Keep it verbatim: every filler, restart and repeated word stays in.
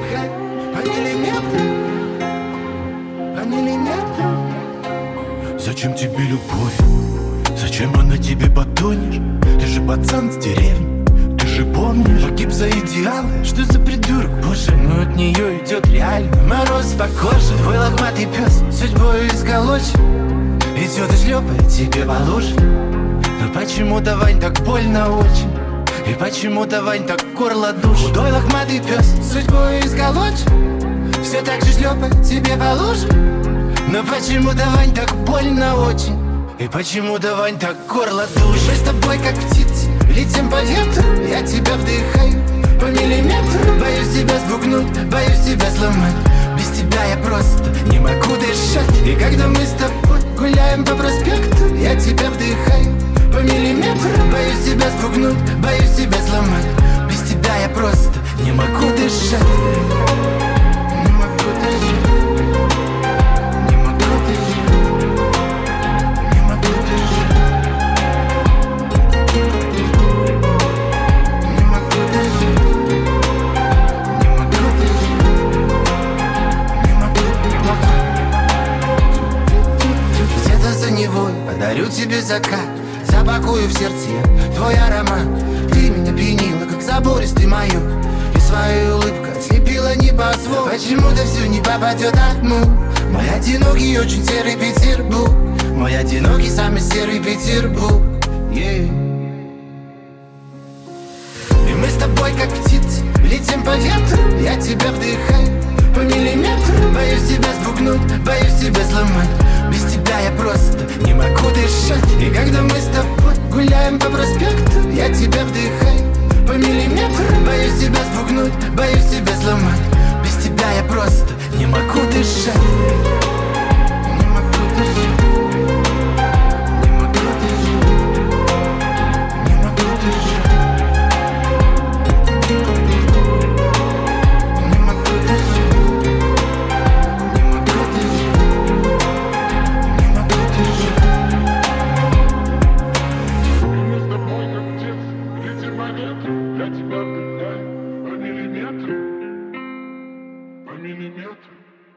вдыхаю по миллиметру, по миллиметру. Зачем тебе любовь? Зачем она тебе потонешь? Ты же пацан с деревни, ты же помнишь, погиб за идеалы. Что за придурок, боже, ну от нее идет реально мороз по коже. Твой лохматый пес судьбой изголочен, идет и шлепает тебе по луже. Но почему-то, Вань, так больно очень, и почему-то, Вань, так горло душит. Худой лохматый пес судьбой изголочен, все так же шлепает тебе по луже. Но почему-то, Вань, так больно очень, и почему-то, Вань, так горло душит. Мы с тобой как птицы летим по ветру, я тебя вдыхаю по миллиметру. Боюсь тебя спугнуть, боюсь тебя сломать, без тебя я просто не могу дышать. И когда мы с тобой гуляем по проспекту, я тебя вдыхаю по миллиметру. Боюсь тебя спугнуть, боюсь тебя сломать, без тебя я просто не могу дышать. Не могу дышать. Не могу дышать. Не могу дышать. Не могу дышать. Не могу дышать. Не могу дышать. Где-то за Невой подарю тебе закат, запакую в сердце твой аромат. Ты меня пьянила, как забористый маяк, и своей улыбкой слепила небосвод. Почему-то все не попадет одну. Мой одинокий, очень серый Петербург, мой одинокий, самый серый Петербург, yeah. И мы с тобой как птицы летим по ветру, я тебя вдыхаю по миллиметру. Боюсь тебя спугнуть, боюсь тебя сломать, без тебя я просто не могу дышать. И когда мы с тобой гуляем по проспекту,